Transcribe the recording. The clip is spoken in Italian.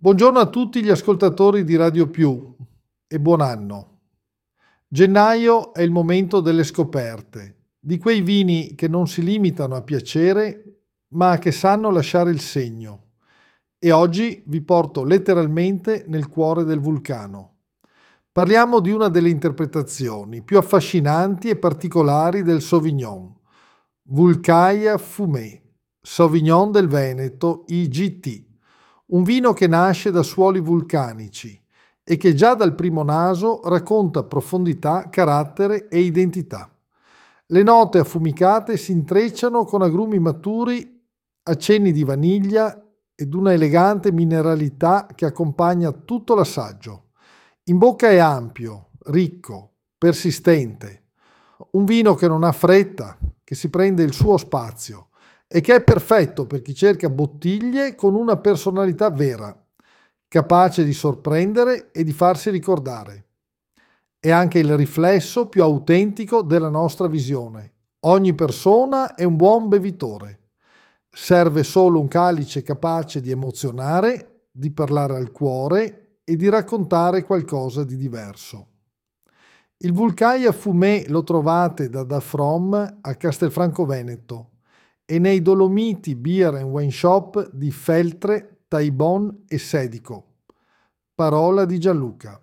Buongiorno a tutti gli ascoltatori di Radio Più e buon anno. Gennaio è il momento delle scoperte, di quei vini che non si limitano a piacere, ma che sanno lasciare il segno. E oggi vi porto letteralmente nel cuore del vulcano. Parliamo di una delle interpretazioni più affascinanti e particolari del Sauvignon, Vulcaia Fumé, Sauvignon del Veneto IGT. Un vino che nasce da suoli vulcanici e che già dal primo naso racconta profondità, carattere e identità. Le note affumicate si intrecciano con agrumi maturi, accenni di vaniglia ed una elegante mineralità che accompagna tutto l'assaggio. In bocca è ampio, ricco, persistente. Un vino che non ha fretta, che si prende il suo spazio e che è perfetto per chi cerca bottiglie con una personalità vera, capace di sorprendere e di farsi ricordare. È anche il riflesso più autentico della nostra visione. Ogni persona è un buon bevitore. Serve solo un calice capace di emozionare, di parlare al cuore e di raccontare qualcosa di diverso. Il Vulcaia Fumé lo trovate da From a Castelfranco Veneto e nei Dolomiti Beer and Wine Shop di Feltre, Taibon e Sedico. Parola di Gianluca.